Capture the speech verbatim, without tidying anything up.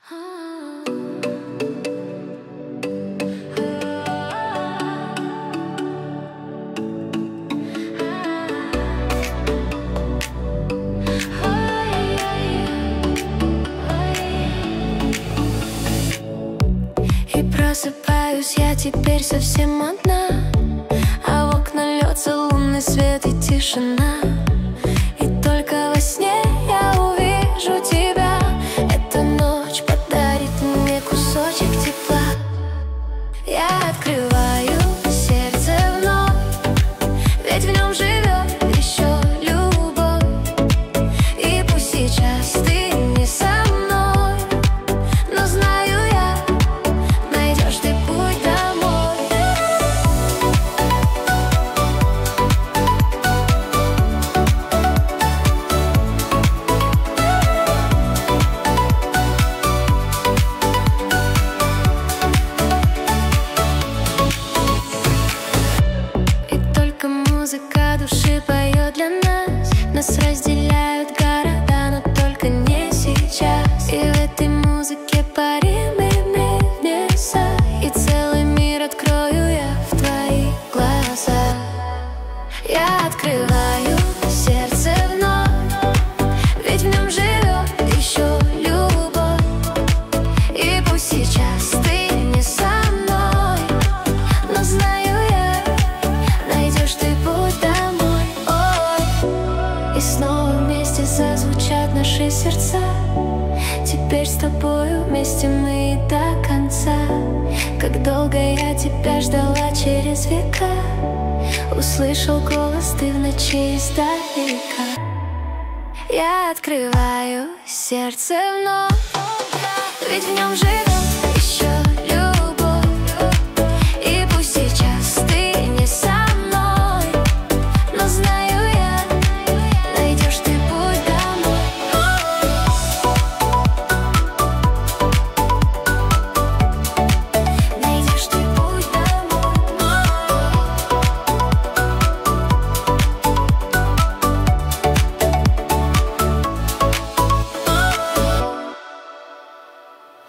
И просыпаюсь я теперь совсем одна, а в окна льется лунный свет и тишина. И только во сне я увижу тебя. Эта ночь подарит мне кусочек тепла. Я открываю сердце вновь, ведь в нем живет еще любовь. И пусть сейчас ты не со мной, но знаю я, найдешь ты путь домой. И только музыка души поет для нас. Нас разделяют города, но только не сейчас. И в этой музыке парим мы в небеса. И целый мир открою я в твоих глазах. Я открываю сердце вновь, ведь в нем живет еще любовь. И пусть сейчас ты не со мной, но знаю я, найдешь ты путь домой. Ой. И снова вместе зазвучат наши сердца. Теперь с тобою вместе мы и до конца. Как долго я тебя ждала через века. Услышал голос ты в ночи издалека. Я открываю сердце вновь, ведь в нем живет